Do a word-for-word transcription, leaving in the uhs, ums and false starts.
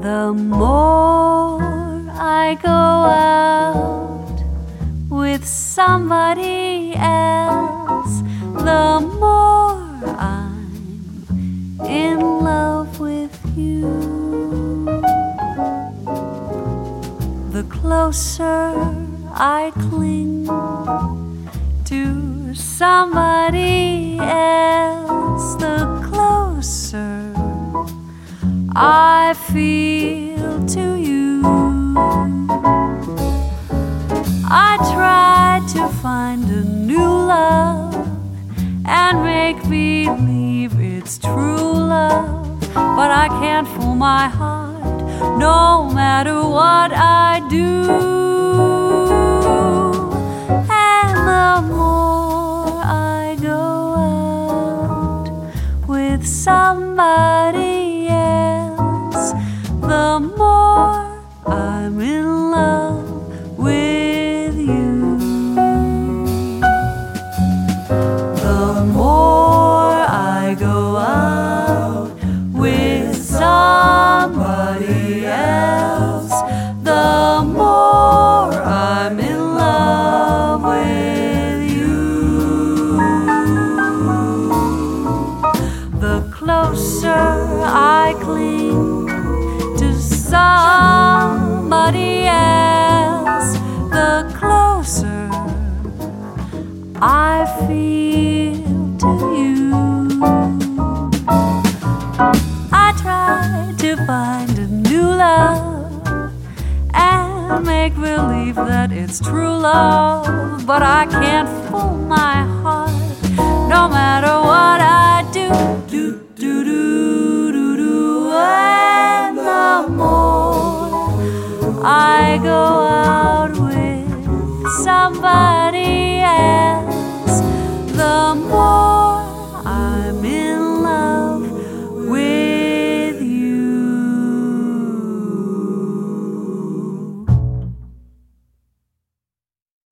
The more I go out with somebody else, the more I'm in love with you. The closer I cling to somebody else, the closer I feel to you. I try to find a new love and make believe it's true love, but I can't fool my heart no matter what I do. And the more I go out with somebody else, the more I'm in love with you. The more I go out with somebody else, the more I'm in love with you. The closer I cling to somebody else, the closer I feel to you. I try to find a new love and make believe that it's true love, but I can't